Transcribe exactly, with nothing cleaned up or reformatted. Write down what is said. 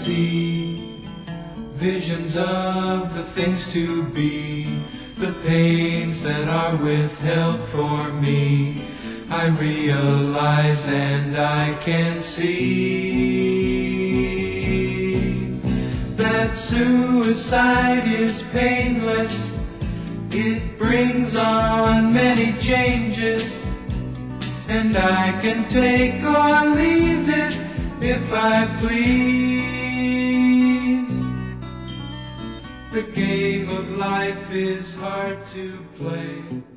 see visions of the things to be, the pains that are withheld for me. I realize and I can see that suicide is painless. It brings on many changes, and I can take or leave it if I please. The game of life is hard to play.